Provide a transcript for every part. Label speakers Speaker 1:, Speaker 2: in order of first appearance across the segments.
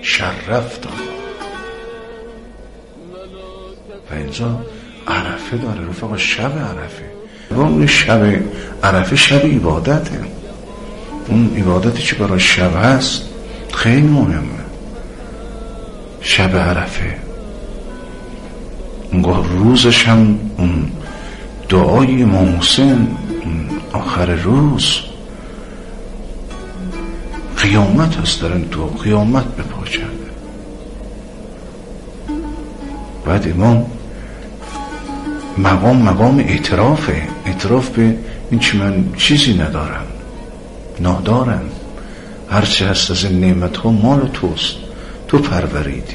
Speaker 1: شرفتا. و اینجا عرفه داره رفقا، شب عرفه. اون شب عرفه شب عبادته. اون عبادتی که برای شب هست خیلی مهمه. شب عرفه اونگاه روزش هم اون دعای امام حسین آخر روز قیامت هست، دارن تو قیامت به پا کرده. بعد امام مقام اعترافه، اعتراف به این چی من چیزی ندارم، نادارم، هرچی هست از این نعمت ها مال توست، تو پروریدی،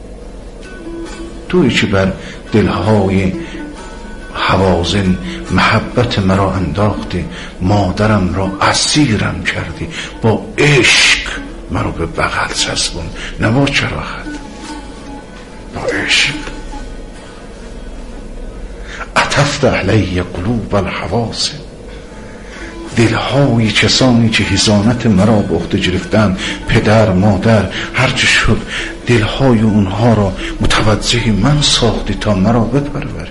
Speaker 1: تویی که بر دلهای حوازن محبت مرا انداختی، مادرم را اسیرم کردی، با عشق مرا به بغل چسبون، نه با چراغت، با عشق. عطفت علی قلوب الحواس، دلهای کسانی که حضانت مرا به عهده گرفتند، پدر مادر هرچه شد، دلهای اونها را متوجه من ساختی تا مرا بپروری.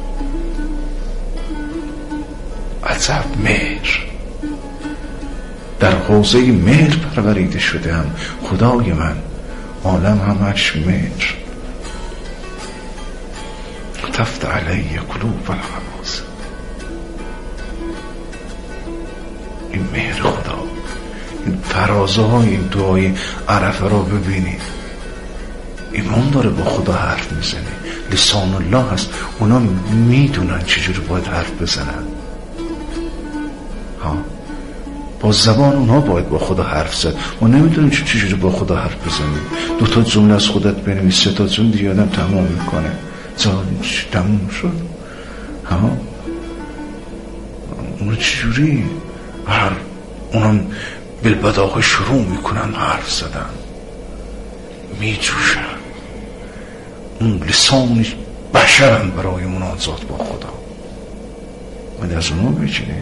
Speaker 1: عجب مهر، در حوزه مهر پروریده شدم خدای من، عالم همش مهر. عطفت علی قلوب الحواس، این مهر خدا، این فرازه های این دعای عرفه را ببینید. ایمان داره با خدا حرف میزنه، لسان الله هست، اونا میدونن چجوری باید حرف بزنن. با زبان اونها باید با خدا حرف زد. ما نمیدونیم چجوری با خدا حرف بزنیم. 2 جمله از خودت بنویس، 3 جمله دیگه آدم تمام میکنه، تموم شد. اونا چجوری اونم بالبداهه شروع میکنن حرف زدن، میجوشن، اون لسان بشرن برای مناجات با خدا. باید از اونها بچینیم.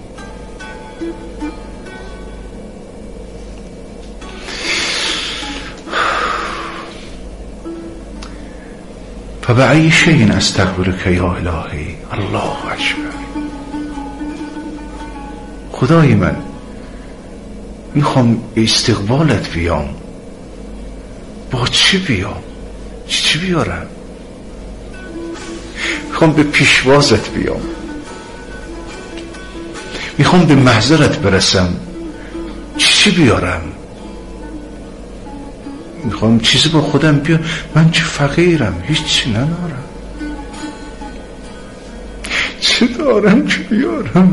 Speaker 1: فبأي شيء استغفرك یا الهی. الله اکبر. خدای من میخوام استقبالت بیام. با چی بیام؟ چی بیارم؟ میخوام به پیشوازت بیام، میخوام به محضرت برسم. چی بیارم؟ میخوام چیزی با خودم بیارم. من چه فقیرم، هیچی ندارم. چه دارم که بیارم؟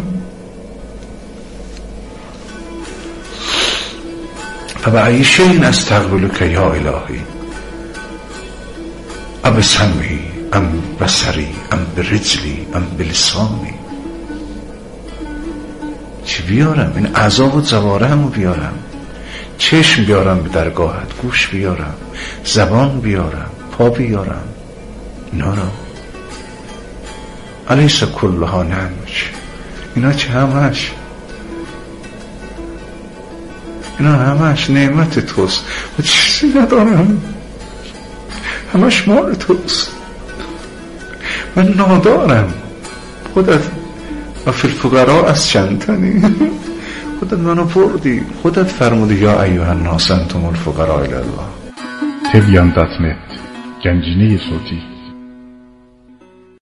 Speaker 1: فبأي شيء استقبلك یا الهی. ام سمعی ام بصری ام برجلی ام بلسانی. چی بیارم؟ این اعضا و جوارحمو بیارم. چشم بیارم به درگاهت، گوش بیارم، زبان بیارم، پا بیارم. اینا را الیس کلها نعمک، اینا چه همش، اینا همش نعمت توست. و چیزی ندارم، همش مال توست. من نادارم. خودت و فی الفقراء از چندتنی، خودت منو بردی، خودت فرمودی یا ایها الناس انتم الفقراء الی الله.
Speaker 2: تبیان.net گنجینه صوتی.